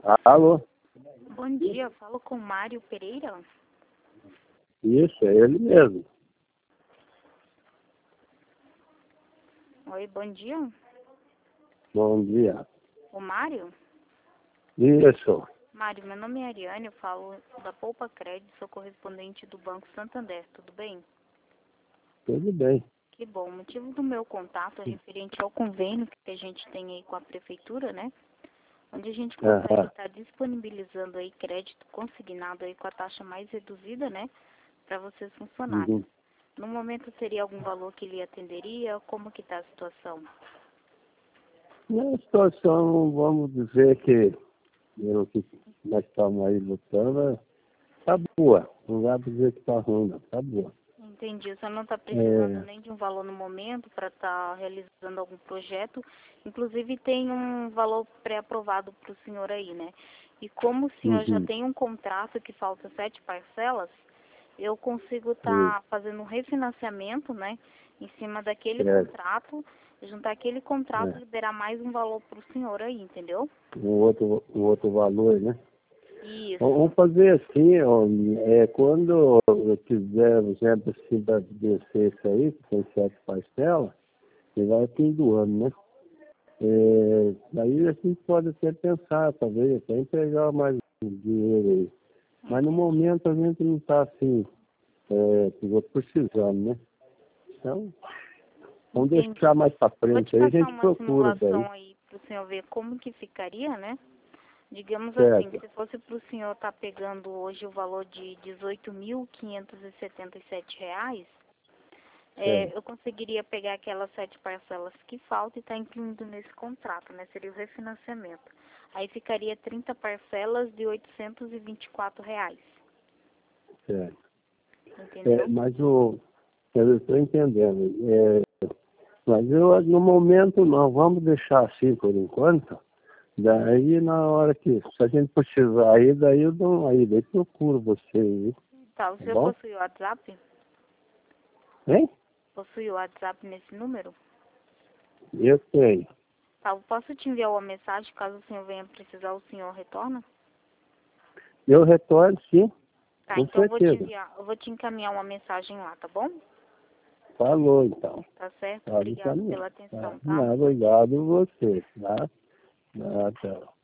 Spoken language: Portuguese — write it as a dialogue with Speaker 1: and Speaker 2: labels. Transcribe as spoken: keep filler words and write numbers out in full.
Speaker 1: Alô?
Speaker 2: Bom dia, eu falo com Mário Pereira.
Speaker 1: Isso, é ele mesmo.
Speaker 2: Oi, bom dia.
Speaker 1: Bom dia.
Speaker 2: O Mário?
Speaker 1: Isso.
Speaker 2: Mário, meu nome é Ariane, eu falo da Poupa Crédito, sou correspondente do Banco Santander, tudo bem?
Speaker 1: Tudo bem.
Speaker 2: Que bom. O motivo do meu contato é referente ao convênio que a gente tem aí com a Prefeitura, né? Onde a gente consegue
Speaker 1: Aham.
Speaker 2: estar disponibilizando aí crédito consignado aí com a taxa mais reduzida, né? Para vocês funcionários.
Speaker 1: Uhum.
Speaker 2: No momento teria algum valor que lhe atenderia? Como que está a situação?
Speaker 1: Na situação, vamos dizer que, pelo que nós estamos aí lutando, tá boa. Não dá para dizer que tá ruim, não. Tá boa.
Speaker 2: Entendi. Você não está precisando
Speaker 1: É.
Speaker 2: nem de um valor no momento para estar realizando algum projeto. Inclusive tem um valor pré-aprovado para o senhor aí, né? E como o senhor já
Speaker 1: Uhum.
Speaker 2: tem um contrato que falta sete parcelas, eu consigo
Speaker 1: Isso.
Speaker 2: estar fazendo um refinanciamento, né? Em cima daquele
Speaker 1: É.
Speaker 2: contrato, juntar aquele contrato e
Speaker 1: É.
Speaker 2: liberar mais um valor para o senhor aí, entendeu?
Speaker 1: Um outro, um outro valor, né? Vamos
Speaker 2: Isso.
Speaker 1: fazer assim, ó, é, quando eu quiser, por exemplo, assim, para descer isso aí, que tem sete parcelas, que vai fim do ano, né? É, daí a gente pode até pensar, talvez, até entregar mais um dinheiro aí. Mas no
Speaker 2: Entendi.
Speaker 1: momento a gente não está assim, é, que vou precisando, né? Então, vamos
Speaker 2: Entendi.
Speaker 1: deixar mais para
Speaker 2: Vou te
Speaker 1: frente aí, a
Speaker 2: passar
Speaker 1: gente
Speaker 2: uma
Speaker 1: procura daí.
Speaker 2: simulação aí para o senhor ver como que ficaria, né? Digamos assim,
Speaker 1: Certo?
Speaker 2: se fosse para o senhor estar pegando hoje o valor de dezoito mil quinhentos e setenta e sete reais, é,
Speaker 1: Certo.
Speaker 2: eu conseguiria pegar aquelas sete parcelas que faltam e estar incluindo nesse contrato, né? Seria o refinanciamento. Aí ficaria trinta parcelas de oitocentos e vinte e quatro reais,
Speaker 1: Certo. É,
Speaker 2: entendeu?
Speaker 1: mas o, eu estou entendendo. É, mas eu, no momento, não. Vamos deixar assim por enquanto. Daí, na hora que, se a gente precisar aí, daí eu dou aí, daí procuro você aí,
Speaker 2: Tá, o
Speaker 1: tá
Speaker 2: senhor
Speaker 1: bom?
Speaker 2: possui o WhatsApp?
Speaker 1: Hein?
Speaker 2: Possui o WhatsApp nesse número?
Speaker 1: Eu tenho.
Speaker 2: Tá, eu posso te enviar uma mensagem, caso o senhor venha precisar, o senhor retorna?
Speaker 1: Eu retorno, sim,
Speaker 2: Tá,
Speaker 1: com
Speaker 2: então eu vou te
Speaker 1: certeza.
Speaker 2: enviar, eu vou te encaminhar uma mensagem lá, tá bom?
Speaker 1: Falou, então.
Speaker 2: Tá certo?
Speaker 1: Pode
Speaker 2: Obrigado
Speaker 1: encaminhar.
Speaker 2: pela
Speaker 1: Tá?
Speaker 2: atenção, tá?
Speaker 1: Não, obrigado você, tá? Ah, tchau.